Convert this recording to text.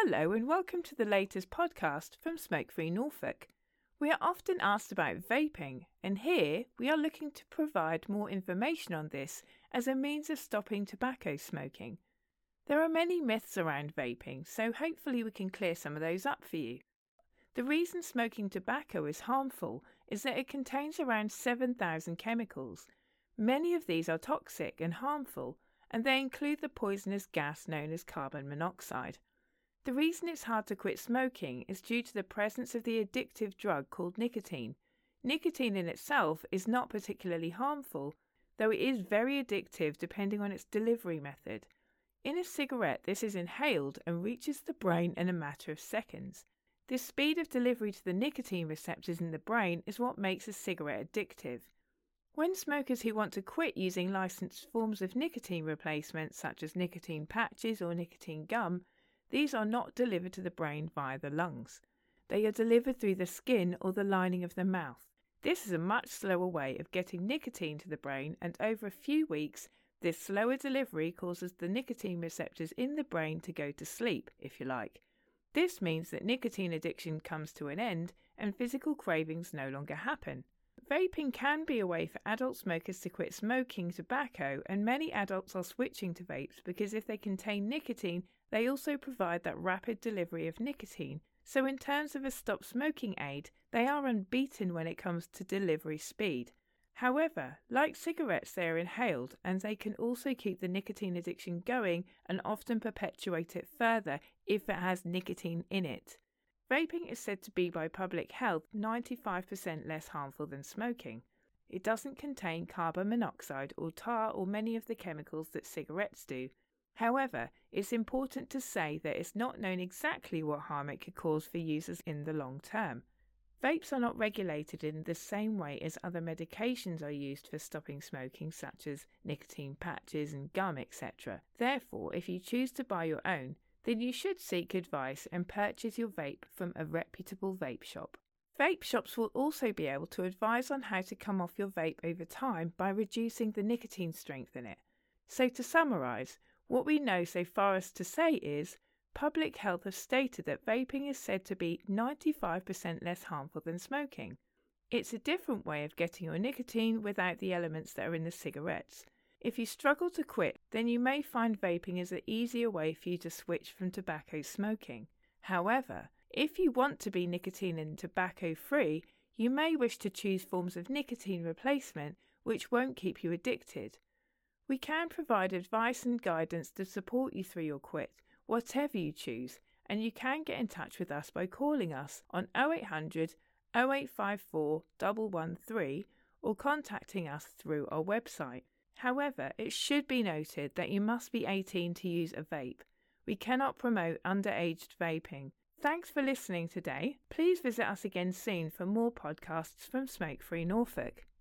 Hello and welcome to the latest podcast from Smoke Free Norfolk. We are often asked about vaping, and here we are looking to provide more information on this as a means of stopping tobacco smoking. There are many myths around vaping, so hopefully we can clear some of those up for you. The reason smoking tobacco is harmful is that it contains around 7,000 chemicals. Many of these are toxic and harmful, and they include the poisonous gas known as carbon monoxide. The reason it's hard to quit smoking is due to the presence of the addictive drug called nicotine. Nicotine in itself is not particularly harmful, though it is very addictive depending on its delivery method. In a cigarette, this is inhaled and reaches the brain in a matter of seconds. This speed of delivery to the nicotine receptors in the brain is what makes a cigarette addictive. When smokers who want to quit using licensed forms of nicotine replacement, such as nicotine patches or nicotine gum, these are not delivered to the brain via the lungs. They are delivered through the skin or the lining of the mouth. This is a much slower way of getting nicotine to the brain, and over a few weeks, this slower delivery causes the nicotine receptors in the brain to go to sleep, if you like. This means that nicotine addiction comes to an end and physical cravings no longer happen. Vaping can be a way for adult smokers to quit smoking tobacco, and many adults are switching to vapes because if they contain nicotine, they also provide that rapid delivery of nicotine. So in terms of a stop smoking aid, they are unbeaten when it comes to delivery speed. However, like cigarettes, they are inhaled, and they can also keep the nicotine addiction going and often perpetuate it further if it has nicotine in it. Vaping is said to be, by public health, 95% less harmful than smoking. It doesn't contain carbon monoxide or tar or many of the chemicals that cigarettes do. However, it's important to say that it's not known exactly what harm it could cause for users in the long term. Vapes are not regulated in the same way as other medications are used for stopping smoking, such as nicotine patches and gum, etc. Therefore, if you choose to buy your own, then you should seek advice and purchase your vape from a reputable vape shop. Vape shops will also be able to advise on how to come off your vape over time by reducing the nicotine strength in it. So to summarise, what we know so far as to say is, public health have stated that vaping is said to be 95% less harmful than smoking. It's a different way of getting your nicotine without the elements that are in the cigarettes. If you struggle to quit, then you may find vaping is an easier way for you to switch from tobacco smoking. However, if you want to be nicotine and tobacco free, you may wish to choose forms of nicotine replacement which won't keep you addicted. We can provide advice and guidance to support you through your quit, whatever you choose, and you can get in touch with us by calling us on 0800 0854 113 or contacting us through our website. However, it should be noted that you must be 18 to use a vape. We cannot promote underaged vaping. Thanks for listening today. Please visit us again soon for more podcasts from Smoke Free Norfolk.